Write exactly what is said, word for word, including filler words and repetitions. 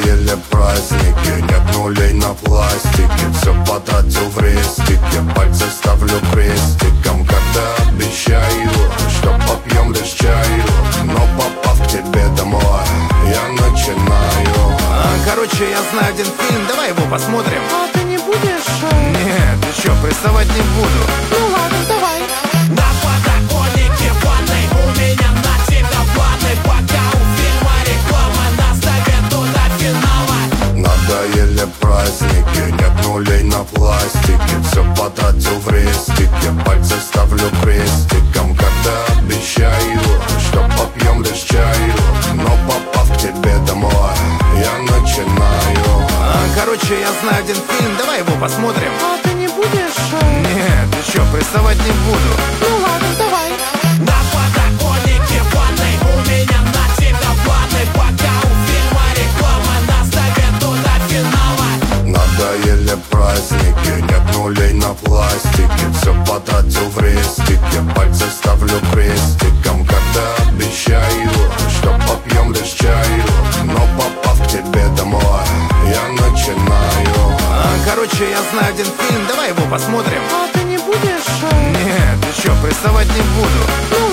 Надоели праздники, нет нулей на пластике. Все потратил в рестике, пальцы ставлю крестиком. Когда обещаю, что попьем лишь чаю, но попав к тебе домой, я начинаю. а, Короче, я знаю один фильм, давай его посмотрим. А ты не будешь? Нет, ты чё, приставать не буду. Ну ладно, давай. На подоконнике ванной у меня на тебя планы. Пока у фильма реклама, нас давит туда финала. Надоели праздники, нет нулей на пластике. Все потратил в рестике, пальцы ставлю крестиком. Когда обещаю, что попьем лишь чаю, но попав к тебе домой, я начинаю. а, Короче, я знаю один фильм, давай его посмотрим. А ты не будешь? Нет, ты чё, приставать не буду. Ну ладно, давай. На подоконнике ванной у меня на тебя планы. Пока у фильма реклама, нас давит туда финала. Надоели праздники, нет нулей на пластике. Все потратил в рестике, пальцы ставлю крестиком. Когда обещаю, что попьем лишь чаю, но попав к тебе домой, я начинаю. а, Короче, я знаю один фильм, давай его посмотрим. А ты не будешь? Нет, ты чё, приставать не буду. Ну